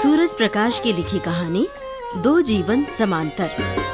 सूरज प्रकाश की लिखी कहानी दो जीवन समांतर।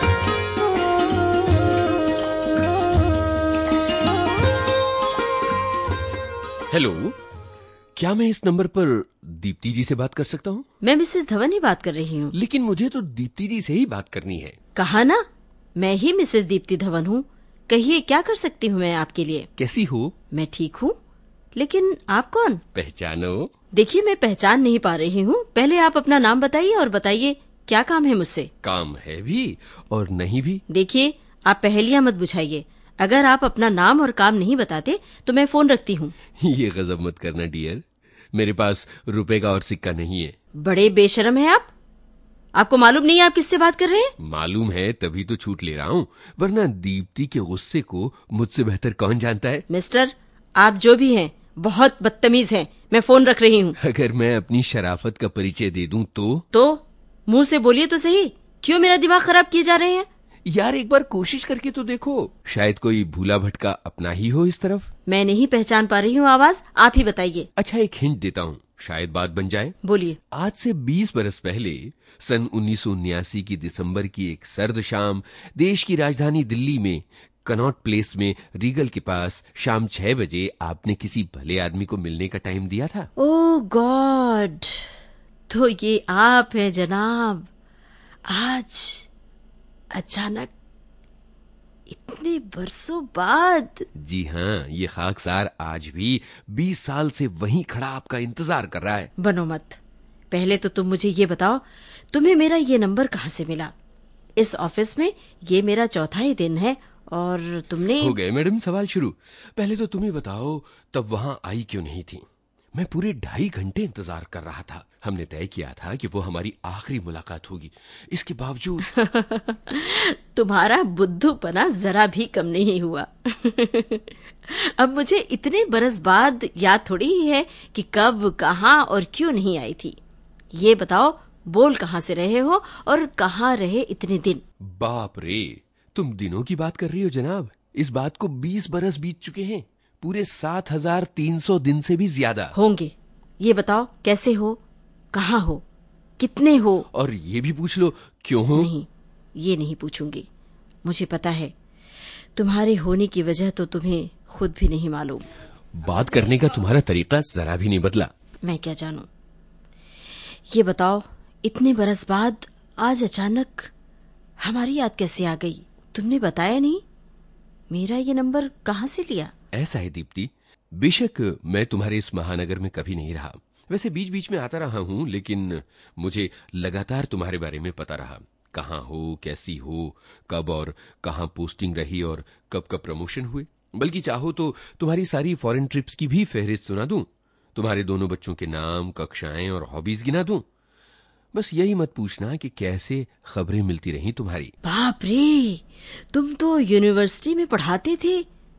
हेलो, क्या मैं इस नंबर पर दीप्ति जी से बात कर सकता हूँ? मैं मिसेस धवन ही बात कर रही हूँ। लेकिन मुझे तो दीप्ति जी से ही बात करनी है। कहा ना, मैं ही मिसेस दीप्ति धवन हूँ। कहिए, क्या कर सकती हूँ मैं आपके लिए? कैसी हो? मैं ठीक हूँ, लेकिन आप कौन? पहचानो। देखिए, मैं पहचान नहीं पा रही हूँ। पहले आप अपना नाम बताइए और बताइए क्या काम है मुझसे। काम है भी और नहीं भी। देखिए, आप पहेलियां मत बुझाइए। अगर आप अपना नाम और काम नहीं बताते तो मैं फोन रखती हूँ। ये गजब मत करना डियर, मेरे पास रुपए का और सिक्का नहीं है। बड़े बेशरम हैं आप। आपको मालूम नहीं है आप किससे बात कर रहे हैं? मालूम है तभी तो छूट ले रहा हूँ, वरना दीप्ति के गुस्से को मुझसे बेहतर कौन जानता है। मिस्टर, आप जो भी हैं बहुत बदतमीज हैं। मैं फोन रख रही हूँ। अगर मैं अपनी शराफत का परिचय दे दूं तो मुंह से बोलिए तो सही। क्यों मेरा दिमाग खराब किए जा रहे हैं? यार एक बार कोशिश करके तो देखो, शायद कोई भूला भटका अपना ही हो इस तरफ। मैं नहीं पहचान पा रही हूँ आवाज। आप ही बताइए। अच्छा, एक हिंट देता हूँ, शायद बात बन जाए। बोलिए। आज से 20 बरस पहले सन 1979 की दिसंबर की एक सर्द शाम देश की राजधानी दिल्ली में कनॉट प्लेस में रीगल के पास शाम 6 बजे आपने किसी भले आदमी को मिलने का टाइम दिया था। ओह गॉड, तो ये आप हैं जनाब। आज अचानक इतने बरसों बाद। जी हाँ, ये खाकसार आज भी 20 साल से वहीं खड़ा आपका इंतजार कर रहा है। बनो मत। पहले तो तुम मुझे ये बताओ, तुम्हें मेरा ये नंबर कहाँ से मिला? इस ऑफिस में ये मेरा चौथा ही दिन है और तुमने। हो गए मैडम सवाल शुरू। पहले तो तुम्हें बताओ, तब वहां आई क्यों नहीं थी? मैं पूरे 2.5 घंटे इंतजार कर रहा था। हमने तय किया था कि वो हमारी आखिरी मुलाकात होगी। इसके बावजूद तुम्हारा बुद्धूपना जरा भी कम नहीं हुआ। अब मुझे इतने बरस बाद याद थोड़ी ही है कि कब, कहाँ और क्यों नहीं आई थी। ये बताओ, बोल कहाँ से रहे हो और कहाँ रहे इतने दिन? बाप रे, तुम दिनों की बात कर रही हो जनाब। इस बात को 20 बरस बीत चुके हैं, पूरे 7,300 दिन से भी ज्यादा होंगे। ये बताओ, कैसे हो, कहाँ हो, कितने हो? और ये भी पूछ लो क्यों हो। नहीं, ये नहीं पूछूंगी। मुझे पता है तुम्हारे होने की वजह तो तुम्हें खुद भी नहीं मालूम। बात करने का तुम्हारा तरीका जरा भी नहीं बदला। मैं क्या जानूं। ये बताओ, इतने बरस बाद आज अचानक हमारी याद कैसे आ गई? तुमने बताया नहीं। मेरा ये नंबर कहाँ से लिया? ऐसा है दीप्ति, बेशक मैं तुम्हारे इस महानगर में कभी नहीं रहा, वैसे बीच बीच में आता रहा हूं, लेकिन मुझे लगातार तुम्हारे बारे में पता रहा। कहाँ हो, कैसी हो, कब और कहाँ पोस्टिंग रही और कब कब प्रमोशन हुए। बल्कि चाहो तो तुम्हारी सारी फॉरेन ट्रिप्स की भी फहरिस्त सुना दूं, तुम्हारे दोनों बच्चों के नाम, कक्षाएं और हॉबीज गिना दूं। बस यही मत पूछना कि कैसे खबरें मिलती रही तुम्हारी। बाप रे, तुम तो यूनिवर्सिटी में पढ़ाते थे।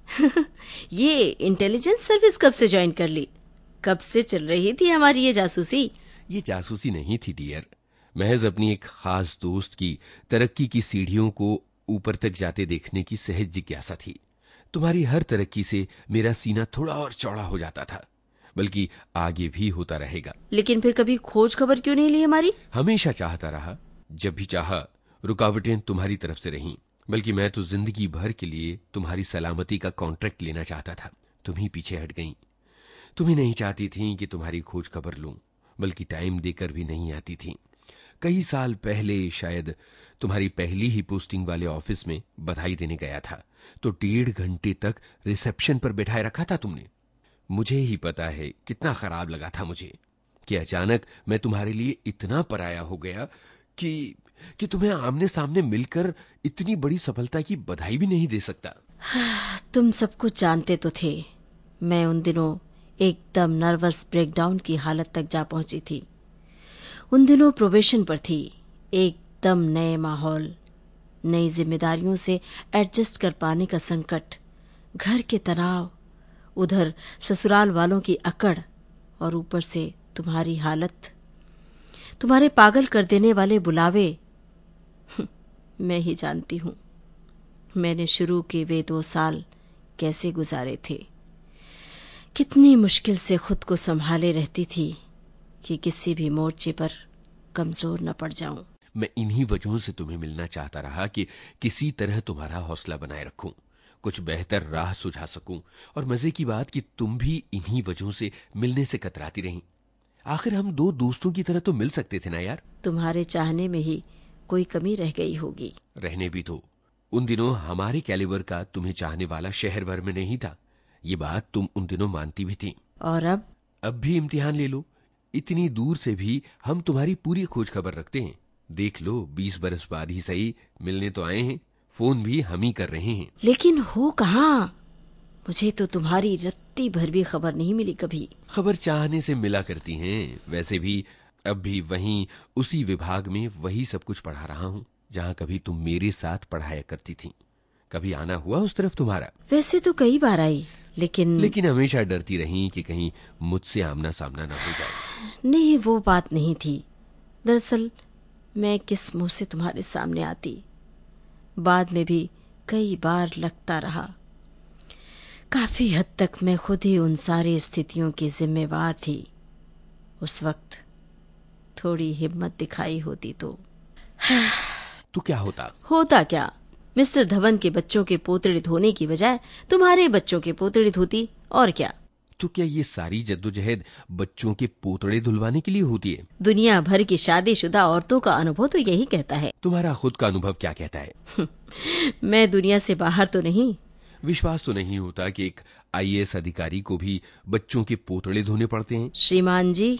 ये इंटेलिजेंस सर्विस कब से ज्वाइन कर ली? कब से चल रही थी हमारी ये जासूसी? ये जासूसी नहीं थी डियर, महज अपनी एक खास दोस्त की तरक्की की सीढ़ियों को ऊपर तक जाते देखने की सहज जिज्ञासा थी। तुम्हारी हर तरक्की से मेरा सीना थोड़ा और चौड़ा हो जाता था, बल्कि आगे भी होता रहेगा। लेकिन फिर कभी खोज खबर क्यों नहीं ली हमारी? हमेशा चाहता रहा, जब भी चाहा रुकावटें तुम्हारी तरफ से रहीं। बल्कि मैं तो जिंदगी भर के लिए तुम्हारी सलामती का कॉन्ट्रैक्ट लेना चाहता था। तुम ही पीछे हट गईं। तुम ही नहीं चाहती थी कि तुम्हारी खोज खबर लूं, बल्कि टाइम देकर भी नहीं आती थी। कई साल पहले शायद तुम्हारी पहली ही पोस्टिंग वाले ऑफिस में बधाई देने गया था, तो 1.5 घंटे तक रिसेप्शन पर बैठाए रखा था तुमने। मुझे ही पता है कितना खराब लगा था मुझे कि अचानक मैं तुम्हारे लिए इतना पराया हो गया कि तुम्हें आमने सामने मिलकर इतनी बड़ी सफलता की बधाई भी नहीं दे सकता। तुम सब कुछ जानते तो थे। मैं उन दिनों एकदम नर्वस ब्रेकडाउन की हालत तक जा पहुंची थी। उन दिनों प्रोबेशन पर थी। एकदम नए माहौल, नई जिम्मेदारियों से एडजस्ट कर पाने का संकट, घर के तनाव, उधर ससुराल वालों की अकड़ और ऊपर से तुम्हारी हालत, तुम्हारे पागल कर देने वाले बुलावे। मैं ही जानती हूं मैंने शुरू के वे 2 साल कैसे गुजारे थे। कितनी मुश्किल से खुद को संभाले रहती थी कि किसी भी मोर्चे पर कमजोर न पड़ जाऊं। मैं इन्हीं वजहों से तुम्हें मिलना चाहता रहा कि किसी तरह तुम्हारा हौसला बनाए रखूं, कुछ बेहतर राह सुझा सकूं। और मजे की बात कि तुम भी इन्हीं वजहों से मिलने से कतराती रहीं। आखिर हम दो दोस्तों की तरह तो मिल सकते थे ना यार। तुम्हारे चाहने में ही कोई कमी रह गई होगी। रहने भी तो, उन दिनों हमारे कैलिबर का तुम्हें चाहने वाला शहर भर में नहीं था। ये बात तुम उन दिनों मानती भी थी। और अब भी इम्तिहान ले लो। इतनी दूर से भी हम तुम्हारी पूरी खोज खबर रखते हैं। देख लो, 20 बरस बाद ही सही मिलने तो आए हैं, फोन भी हम ही कर रहे हैं। लेकिन हो कहाँ? मुझे तो तुम्हारी रत्ती भर भी खबर नहीं मिली कभी। खबर चाहने से मिला करती हैं। वैसे भी अब भी वहीं उसी विभाग में वही सब कुछ पढ़ा रहा हूँ जहाँ कभी तुम मेरे साथ पढ़ाया करती थी। कभी आना हुआ उस तरफ तुम्हारा? वैसे तो कई बार आई, लेकिन हमेशा डरती रही कि कहीं मुझसे आमना सामना ना हो जाए। नहीं, वो बात नहीं थी। दरअसल मैं किस मुंह से तुम्हारे सामने आती। बाद में भी कई बार लगता रहा। काफी हद तक मैं खुद ही उन सारी स्थितियों की जिम्मेवार थी। उस वक्त थोड़ी हिम्मत दिखाई होती तो क्या होता? होता क्या? मिस्टर धवन के बच्चों के पोतड़े धोने की बजाय तुम्हारे बच्चों के पोतड़े धोती। और क्या? तो क्या ये सारी जद्दोजहद बच्चों के पोतड़े धुलवाने के लिए होती है? दुनिया भर की शादीशुदा औरतों का अनुभव तो यही कहता है। तुम्हारा खुद का अनुभव क्या कहता है? मैं दुनिया से बाहर तो नहीं। विश्वास तो नहीं होता कि एक IAS अधिकारी को भी बच्चों के पोतड़े धोने पड़ते हैं। श्रीमान जी,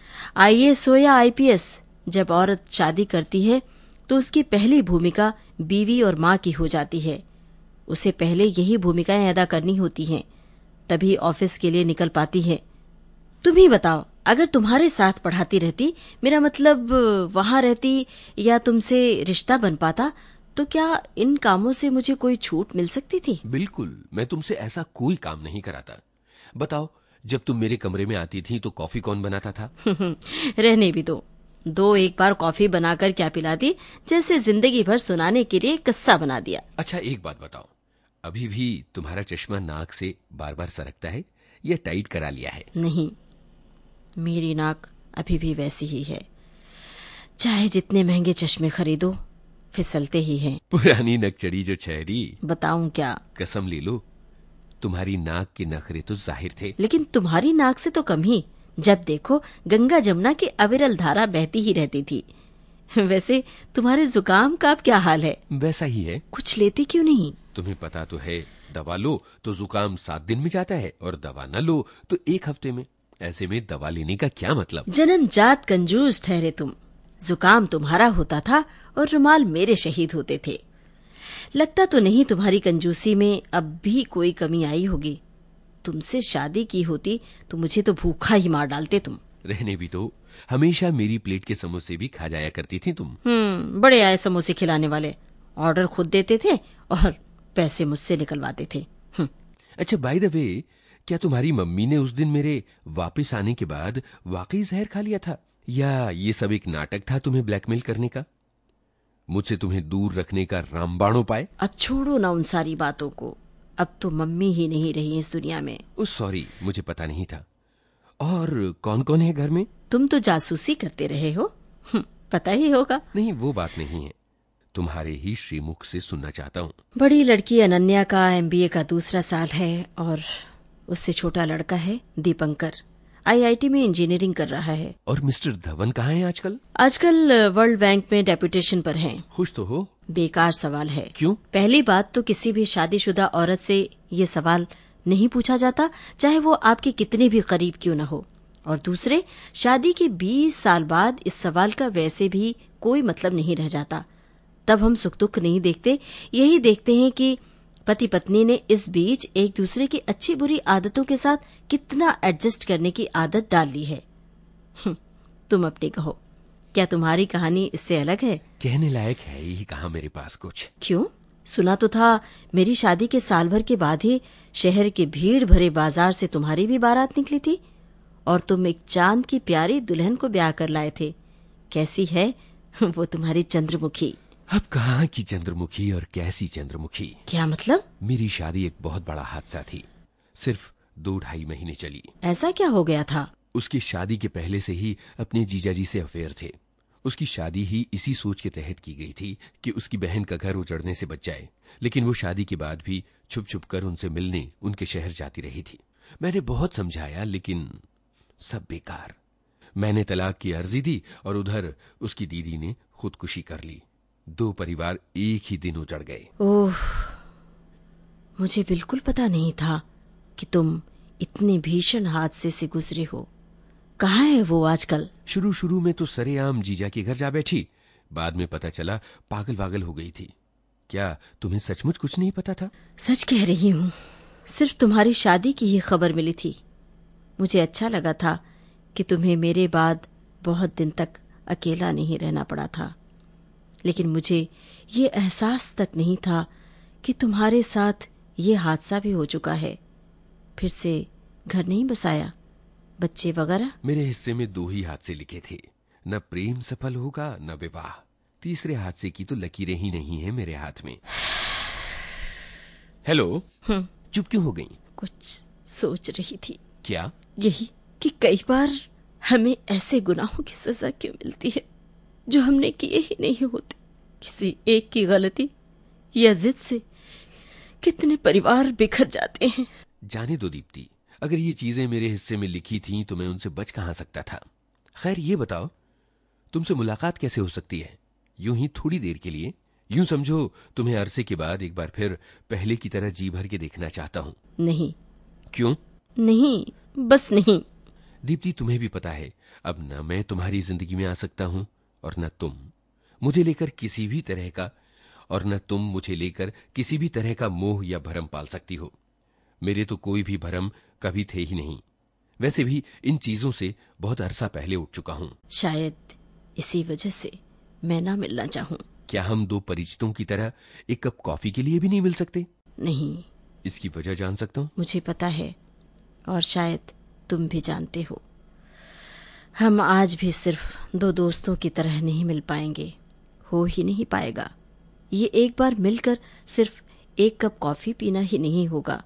IAS हो या IPS, जब औरत शादी करती है तो उसकी पहली भूमिका बीवी और माँ की हो जाती है। उसे पहले यही भूमिकाएं अदा करनी होती हैं, तभी ऑफिस के लिए निकल पाती है। तुम ही बताओ, अगर तुम्हारे साथ पढ़ाती रहती, मेरा मतलब वहां रहती या तुमसे रिश्ता बन पाता, तो क्या इन कामों से मुझे कोई छूट मिल सकती थी? बिल्कुल, मैं तुमसे ऐसा कोई काम नहीं कराता। बताओ, जब तुम मेरे कमरे में आती थी तो कॉफी कौन बनाता था? रहने भी दो एक बार कॉफी बनाकर क्या पिलाती, जैसे जिंदगी भर सुनाने के लिए किस्सा बना दिया। अच्छा, एक बात बताओ, अभी भी तुम्हारा चश्मा नाक से बार बार सरकता है या टाइट करा लिया है? नहीं, मेरी नाक अभी भी वैसी ही है। चाहे जितने महंगे चश्मे खरीदो, फिसलते ही हैं। पुरानी नकचड़ी जो ठहरी। बताऊं क्या? कसम ले लो, तुम्हारी नाक के नखरे तो जाहिर थे। लेकिन तुम्हारी नाक से तो कम ही। जब देखो गंगा जमुना की अविरल धारा बहती ही रहती थी। वैसे तुम्हारे जुकाम का अब क्या हाल है? वैसा ही है। कुछ लेते क्यों नहीं? तुम्हें पता तो है, दवा लो तो जुकाम 7 दिन में जाता है और दवा न लो तो 1 हफ्ते में। ऐसे में दवा लेने का क्या मतलब? जन्मजात कंजूस ठहरे तुम। जुकाम तुम्हारा होता था और रुमाल मेरे शहीद होते थे। लगता तो नहीं तुम्हारी कंजूसी में अब भी कोई कमी आई होगी। तुमसे शादी की होती तो मुझे तो भूखा ही मार डालते तुम। रहने भी तो, हमेशा मेरी प्लेट के समोसे भी खा जाया करती थी तुम। बड़े आए समोसे खिलाने वाले। ऑर्डर खुद देते थे और पैसे मुझसे निकलवाते थे। अच्छा, बाय द वे, क्या तुम्हारी मम्मी ने उस दिन मेरे वापस आने के बाद वाकई जहर खा लिया था, या ये सब एक नाटक था तुम्हें ब्लैकमेल करने का, मुझसे तुम्हें दूर रखने का रामबाण उपाय? अब छोड़ो ना उन सारी बातों को। अब तो मम्मी ही नहीं रही इस दुनिया में। सॉरी, मुझे पता नहीं था। और कौन कौन है घर में? तुम तो जासूसी करते रहे हो, पता ही होगा। नहीं, वो बात नहीं है, तुम्हारे ही श्रीमुख से सुनना चाहता हूँ। बड़ी लड़की अनन्या का MBA का दूसरा साल है और उससे छोटा लड़का है दीपंकर, IIT में इंजीनियरिंग कर रहा है। और मिस्टर धवन कहाँ हैं आजकल? आजकल वर्ल्ड बैंक में डेपुटेशन पर हैं। खुश तो हो? बेकार सवाल है। क्यों? पहली बात तो किसी भी शादीशुदा औरत से ये सवाल नहीं पूछा जाता, चाहे वो आपके कितने भी करीब क्यों न हो। और दूसरे, शादी के 20 साल बाद इस सवाल का वैसे भी कोई मतलब नहीं रह जाता। तब हम सुख दुख नहीं देखते, यही देखते हैं कि पति पत्नी ने इस बीच एक दूसरे की अच्छी बुरी आदतों के साथ कितना एडजस्ट करने की आदत डाल ली है। तुम अपनी कहो, क्या तुम्हारी कहानी इससे अलग है? कहने लायक है ही कहाँ मेरे पास कुछ। क्यों? सुना तो था मेरी शादी के साल भर के बाद ही शहर के भीड़ भरे बाजार से तुम्हारी भी बारात निकली थी और तुम एक चांद की प्यारी दुल्हन को ब्याह कर लाए थे। कैसी है वो तुम्हारी चंद्रमुखी? अब कहाँ की चंद्रमुखी और कैसी चंद्रमुखी? क्या मतलब? मेरी शादी एक बहुत बड़ा हादसा थी। सिर्फ 2-2.5 महीने चली। ऐसा क्या हो गया था? उसकी शादी के पहले से ही अपने जीजाजी से अफेयर थे। उसकी शादी ही इसी सोच के तहत की गई थी कि उसकी बहन का घर उजड़ने से बच जाए, लेकिन वो शादी के बाद भी छुप छुप कर उनसे मिलने उनके शहर जाती रही थी। मैंने बहुत समझाया, लेकिन सब बेकार। मैंने तलाक की अर्जी दी और उधर उसकी दीदी ने खुदकुशी कर ली। 2 परिवार एक ही दिन उजड़ गए। ओह, मुझे बिल्कुल पता नहीं था कि तुम इतने भीषण हादसे से गुजरे हो। कहाँ है वो आजकल? शुरू में तो सरेआम जीजा के घर जा बैठी, बाद में पता चला पागल वागल हो गई थी। क्या तुम्हें सचमुच कुछ नहीं पता था? सच कह रही हूँ, सिर्फ तुम्हारी शादी की ही खबर मिली थी। मुझे अच्छा लगा था कि तुम्हें मेरे बाद बहुत दिन तक अकेला नहीं रहना पड़ा था, लेकिन मुझे ये एहसास तक नहीं था कि तुम्हारे साथ ये हादसा भी हो चुका है। फिर से घर नहीं बसाया, बच्चे वगैरह? मेरे हिस्से में 2 ही हादसे लिखे थे, न प्रेम सफल होगा न विवाह। तीसरे हादसे की तो लकीरें ही नहीं है मेरे हाथ में। हेलो, चुप क्यों हो गई? कुछ सोच रही थी। क्या? यही कि कई बार हमें ऐसे गुनाहों की सजा क्यों मिलती है जो हमने किए ही नहीं होते। किसी एक की गलती या जिद से कितने परिवार बिखर जाते हैं। जाने दो दीप्ति, अगर ये चीजें मेरे हिस्से में लिखी थीं तो मैं उनसे बच कहां सकता था। खैर ये बताओ, तुमसे मुलाकात कैसे हो सकती है यूं ही थोड़ी देर के लिए? यूं समझो तुम्हें अरसे के बाद एक बार फिर पहले की तरह जी भर के देखना चाहता हूं। नहीं। क्यों? नहीं, बस नहीं। दीप्ति, तुम्हें भी पता है अब न मैं तुम्हारी जिंदगी में आ सकता हूं और न तुम मुझे लेकर किसी भी तरह का, और न तुम मुझे लेकर किसी भी तरह का मोह या भरम पाल सकती हो। मेरे तो कोई भी भरम कभी थे ही नहीं। वैसे भी इन चीजों से बहुत अरसा पहले उठ चुका हूं। शायद इसी वजह से मैं ना मिलना चाहूं। क्या हम 2 परिचितों की तरह एक कप कॉफी के लिए भी नहीं मिल सकते? नहीं। इसकी वजह जान सकता हूं? मुझे पता है, और शायद तुम भी जानते हो। हम आज भी सिर्फ 2 दोस्तों की तरह नहीं मिल पाएंगे, हो ही नहीं पाएगा। ये एक बार मिलकर सिर्फ एक कप कॉफी पीना ही नहीं होगा।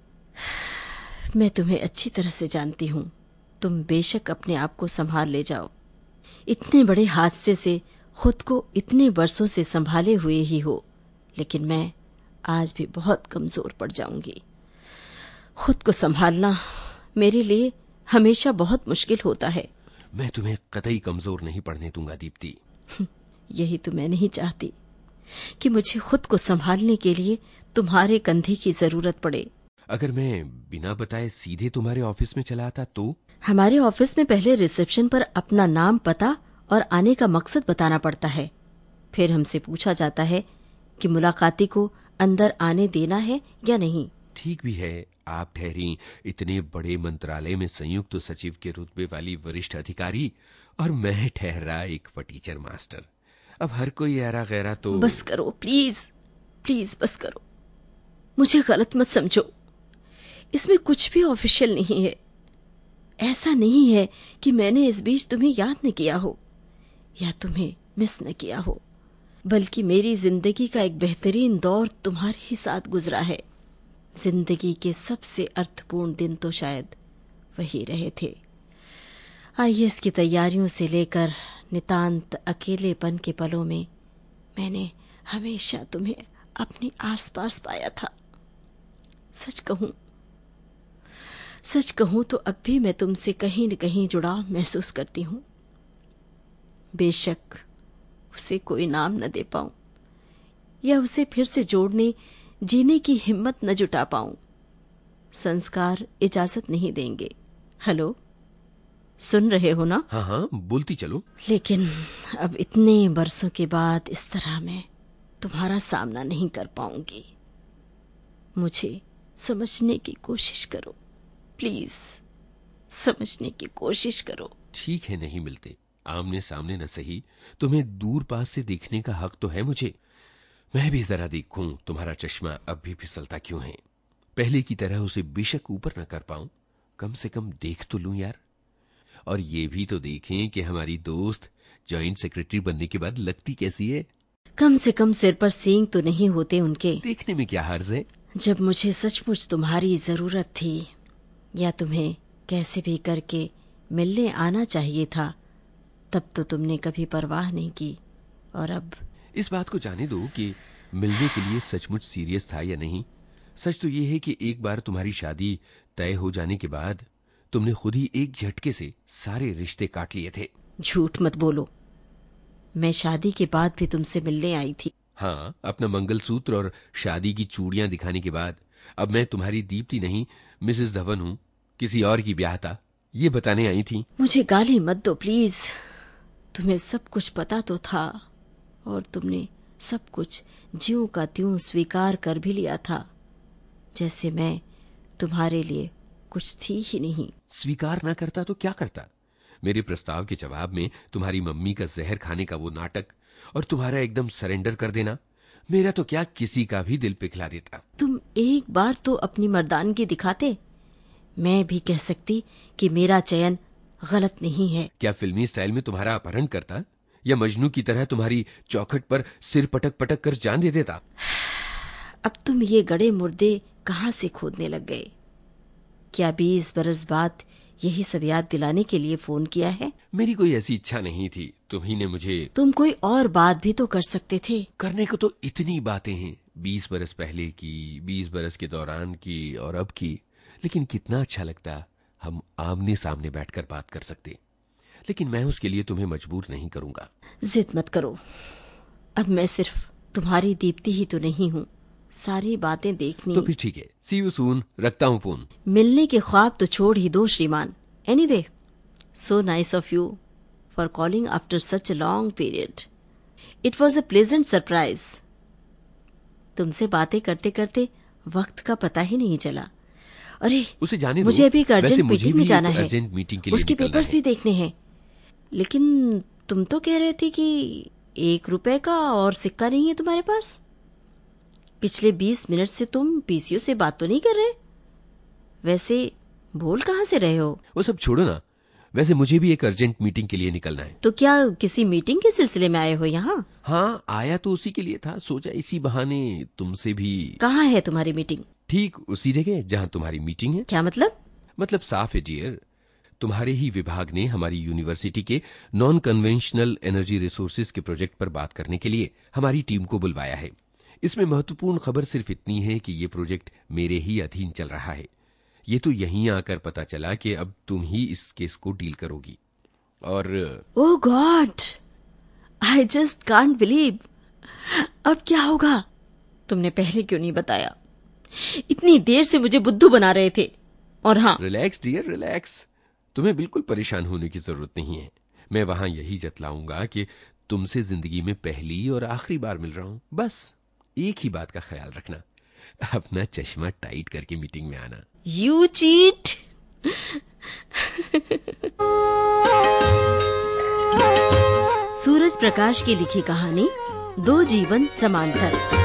मैं तुम्हें अच्छी तरह से जानती हूँ। तुम बेशक अपने आप को संभाल ले जाओ। इतने बड़े हादसे से खुद को इतने वर्षों से संभाले हुए ही हो, लेकिन मैं आज भी बहुत कमजोर पड़ जाऊंगी। खुद को संभालना मेरे लिए हमेशा बहुत मुश्किल होता है। मैं तुम्हें कतई कमजोर नहीं पड़ने दूंगा दीप्ति। यही तो मैं नहीं चाहती कि मुझे खुद को संभालने के लिए तुम्हारे कंधे की जरूरत पड़े। अगर मैं बिना बताए सीधे तुम्हारे ऑफिस में चला आता तो? हमारे ऑफिस में पहले रिसेप्शन पर अपना नाम, पता और आने का मकसद बताना पड़ता है। फिर हमसे पूछा जाता है कि मुलाकाती को अंदर आने देना है या नहीं। ठीक भी है, आप ठहरी इतने बड़े मंत्रालय में संयुक्त सचिव के रुतबे वाली वरिष्ठ अधिकारी, और मैं ठहरा एक फटीचर मास्टर। अब हर कोई ऐरा गैरा तो। बस करो प्लीज, प्लीज बस करो। मुझे गलत मत समझो, इसमें कुछ भी ऑफिशियल नहीं है। ऐसा नहीं है कि मैंने इस बीच तुम्हें याद न किया हो या तुम्हें मिस न किया हो, बल्कि मेरी जिंदगी का एक बेहतरीन दौर तुम्हारे ही साथ गुजरा है। जिंदगी के सबसे अर्थपूर्ण दिन तो शायद वही रहे थे। आईएएस की तैयारियों से लेकर नितांत अकेलेपन के पलों में मैंने हमेशा तुम्हें अपने आसपास पाया था। सच कहूं तो अब भी मैं तुमसे कहीं न कहीं जुड़ाव महसूस करती हूं। बेशक उसे कोई नाम न दे पाऊं या उसे फिर से जोड़ने, जीने की हिम्मत न जुटा पाऊं। संस्कार इजाजत नहीं देंगे। हेलो, सुन रहे हो ना? हाँ हाँ, बोलती चलो। लेकिन अब इतने बरसों के बाद इस तरह मैं तुम्हारा सामना नहीं कर पाऊंगी। मुझे समझने की कोशिश करो, प्लीज समझने की कोशिश करो। ठीक है, नहीं मिलते, आमने सामने न सही, तुम्हें दूर पास से देखने का हक तो है मुझे। मैं भी जरा देखूं तुम्हारा चश्मा अब भी फिसलता क्यों है। पहले की तरह उसे बेशक ऊपर न कर पाऊं, कम से कम देख तो लूं यार। और ये भी तो देखें कि हमारी दोस्त जॉइंट सेक्रेटरी बनने के बाद लगती कैसी है। कम से कम सिर पर सींग तो नहीं होते उनके। देखने में क्या हर्ज है। जब मुझे सचमुच तुम्हारी जरूरत थी या तुम्हें कैसे भी करके मिलने आना चाहिए था, तब तो तुमने कभी परवाह नहीं की, और अब इस बात को जाने दो कि मिलने के लिए सचमुच सीरियस था या नहीं। सच तो ये है कि एक बार तुम्हारी शादी तय हो जाने के बाद तुमने खुद ही एक झटके से सारे रिश्ते काट लिए थे। झूठ मत बोलो, मैं शादी के बाद भी तुमसे मिलने आई थी। हाँ, अपना मंगलसूत्र और शादी की चूड़ियां दिखाने के बाद अब मैं तुम्हारी दीप्ति नहीं मिसेस धवन हूं, किसी और की ब्याह था, ये बताने आई थी। मुझे गाली मत दो प्लीज। तुम्हें सब कुछ पता तो था, और तुमने सब कुछ ज्यों का त्यों स्वीकार कर भी लिया था, जैसे मैं तुम्हारे लिए कुछ थी ही नहीं। स्वीकार ना करता तो क्या करता? मेरे प्रस्ताव के जवाब में तुम्हारी मम्मी का जहर खाने का वो नाटक और तुम्हारा एकदम सरेंडर कर देना, मेरा तो क्या किसी का भी दिल पिघला देता। तुम एक बार तो अपनी मर्दानगी दिखाते, मैं भी कह सकती कि मेरा चयन गलत नहीं है। क्या फिल्मी स्टाइल में तुम्हारा अपहरण करता, या मजनू की तरह तुम्हारी चौखट पर सिर पटक पटक कर जान दे देता? अब तुम ये गड़े मुर्दे कहाँ से खोदने लग गए? क्या 20 बरस बाद यही सब याद दिलाने के लिए फोन किया है? मेरी कोई ऐसी इच्छा नहीं थी, तुम्ही ने मुझे। तुम कोई और बात भी तो कर सकते थे। करने को तो इतनी बातें हैं, 20 बरस पहले की, 20 बरस के दौरान की और अब की, लेकिन कितना अच्छा लगता हम आमने सामने बैठकर बात कर सकते। लेकिन मैं उसके लिए तुम्हें मजबूर नहीं करूंगा। जिद मत करो, अब मैं सिर्फ तुम्हारी दीप्ति ही तो नहीं हूँ, सारी बातें देखनी। तो फिर ठीक है, सी यू सून, रखता हूँ फोन। मिलने के ख्वाब तो छोड़ ही दो श्रीमान। Anyway, so nice of you for calling after such a long period. It was a pleasant surprise. तुमसे बातें करते करते वक्त का पता ही नहीं चला। अरे उसे जाने दो, मुझे अभी एक अर्जेंट मीटिंग में जाना है, अर्जेंट मीटिंग के लिए उसके पेपर्स भी देखने हैं। लेकिन तुम तो कह रहे थे कि 1 रुपए का और सिक्का नहीं है तुम्हारे पास। पिछले 20 मिनट से तुम पीसीओ से बात तो नहीं कर रहे। वैसे बोल कहाँ से रहे हो? वो सब छोड़ो ना, वैसे मुझे भी एक अर्जेंट मीटिंग के लिए निकलना है। तो क्या किसी मीटिंग के सिलसिले में आए हो यहाँ? हाँ, आया तो उसी के लिए था, सोचा इसी बहाने तुमसे भी। कहाँ है तुम्हारी मीटिंग? ठीक उसी जगह जहाँ तुम्हारी मीटिंग है। क्या मतलब? मतलब साफ है डियर, तुम्हारे ही विभाग ने हमारी यूनिवर्सिटी के नॉन कन्वेंशनल एनर्जी रिसोर्सेज के प्रोजेक्ट पर बात करने के लिए हमारी टीम को बुलवाया है। इसमें महत्वपूर्ण खबर सिर्फ इतनी है कि ये प्रोजेक्ट मेरे ही अधीन चल रहा है। ये तो यहीं आकर पता चला कि अब तुम ही इस केस को डील करोगी। और oh God, I just can't believe. अब क्या होगा? तुमने पहले क्यों नहीं बताया? इतनी देर से मुझे बुद्धू बना रहे थे। और हाँ, रिलैक्स डियर, रिलैक्स। तुम्हें बिल्कुल परेशान होने की जरूरत नहीं है। मैं वहां यही जतलाऊंगा कि तुमसे जिंदगी में पहली और आखिरी बार मिल रहा हूं। बस एक ही बात का ख्याल रखना, अपना चश्मा टाइट करके मीटिंग में आना। You cheat. सूरज प्रकाश की लिखी कहानी 2 जीवन समांतर।